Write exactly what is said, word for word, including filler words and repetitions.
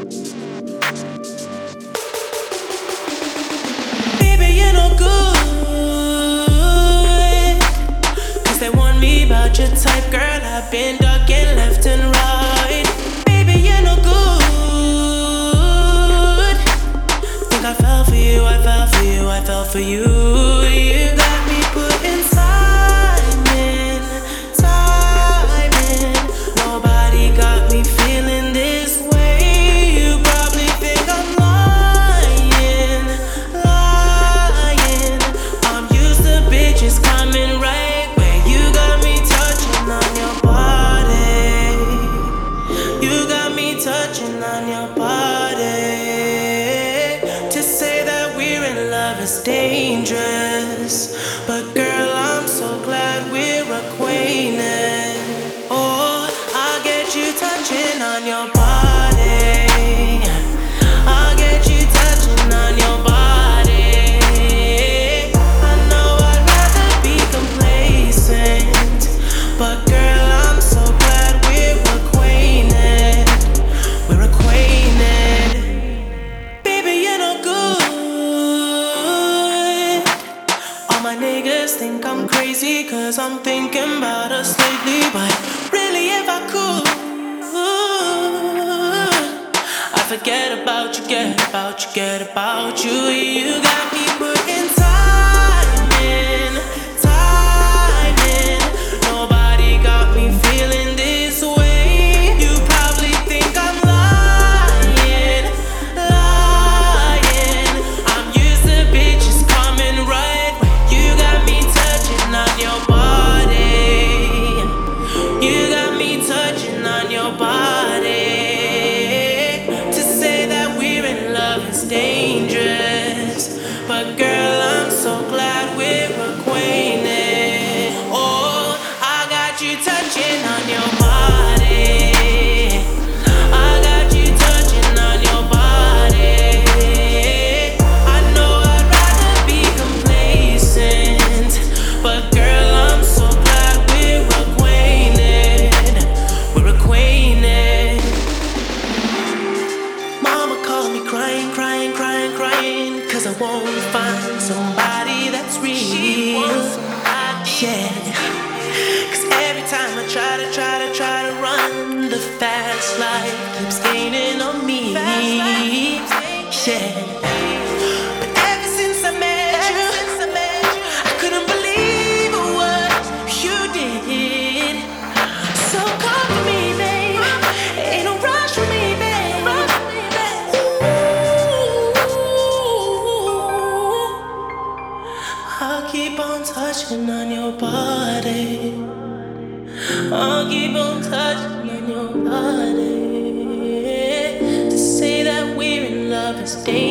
Baby, you're no good, 'cause they warned me about your type, girl. I've been ducking left and right. Baby, you're no good. Think I fell for you, I fell for you, I fell for you. You got me putting time in, time in. Nobody got me feeling this way. You probably think I'm lying, lying. I'm used to bitches coming right where you got me touching on your body. You got me touching on your body. To say that we're in love is dangerous, but girl, I'm so glad we're acquainted. Oh, I'll get you touching on your body. I'll get you touching on your body. I know I'd rather be complacent, but girl, I'm so glad we're acquainted. We're acquainted. Baby, you're no good. All my niggas think I'm crazy, 'cause I'm thinking about us lately. But really, if I could, I forget about you, get about you, get about you. You got me putting time in, time in. Nobody got me feeling this way. You probably think I'm lying, lying. I'm used to bitches coming right where you got me touching on your body. You got me touching on your body. To say that we're in love is dangerous, but girl, I'm so glad we're acquainted. Oh, I got you touching on your body. I got you touching on your body. I know I'd rather be complacent, but girl, I'm so glad we're acquainted. We're acquainted. Mama called me crying, crying, crying, crying, 'cause I won't find somebody that's real. Yeah. 'Cause every time I try to, try to, try to run, the fast life keeps gaining on me. Yeah. But ever since I met you, I couldn't believe what you did. So come for me, babe. Ain't no rush for me, babe. Ooh. I'll keep on touching on your body. I'll keep on touching on your body. To say that we're in love is dangerous.